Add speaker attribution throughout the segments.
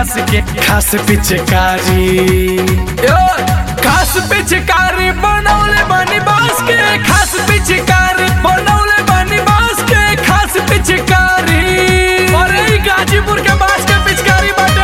Speaker 1: नास के खास पिचकारी खास पिचकारी बनौले बनी बांस के खास पिचकारी बनौले बनी बांस के खास पिचकारी अरे गाजीपुर के बांस के पिचकारी बाटे।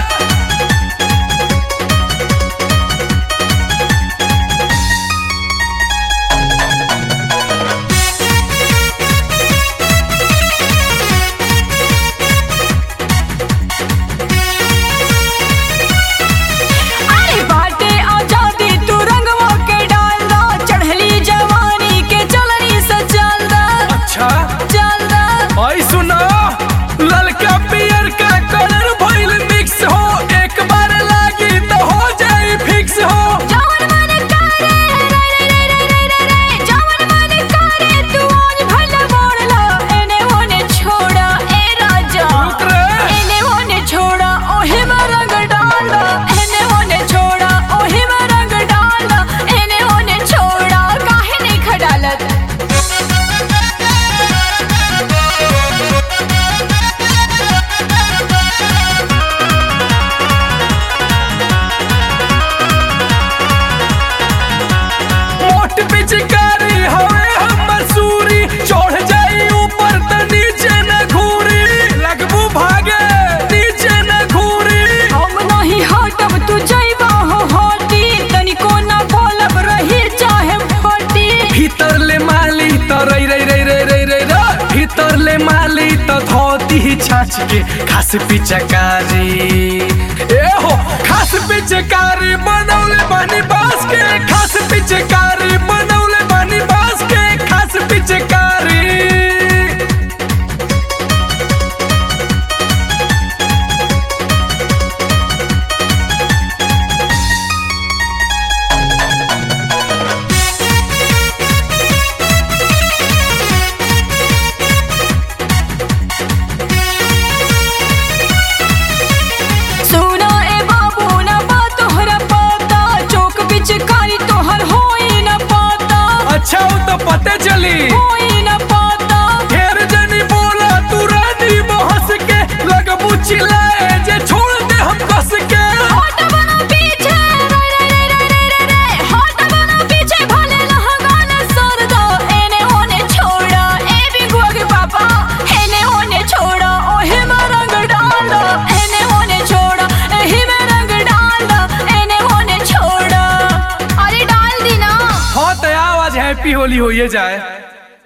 Speaker 1: पिचकारी हवे हमर सूरी चढ़ जाई ऊपर त नीचे न घूरी लगबू भागे नीचे न घूरी
Speaker 2: हम नहीं हटब तू जइबा हो हटी तनिको न बोलब रही चाहे फटी
Speaker 1: भीतर ले माली त रई रई रई रई रई रई रई भीतर ले माली त धोती ही छाछ के खास पिचकारी ए हो खास पिचकारी बनौले बनी बांस के खास पिचकारी बनौले बनी बांस के खास पिचकारी। अच्छा तो पते चली
Speaker 2: कोई न पाता
Speaker 1: घेर जनी बोला तू रानी बहस के लगबू चिल्लाए जे छोड़ दे हम कस के
Speaker 2: हट बना पीछे रे हट बना पीछे भले लहंगा न सर दो एने होने छोड़ा ए बिगुआ के पापा एने होने छोड़ा ओहे में रंग डाल दो एने होने छोड़ा एही में रंग डाल दो एने होने छोड़ा अरे डाल दी ना।
Speaker 1: हाँ तो आवाज हैप्पी होली होइए जाए।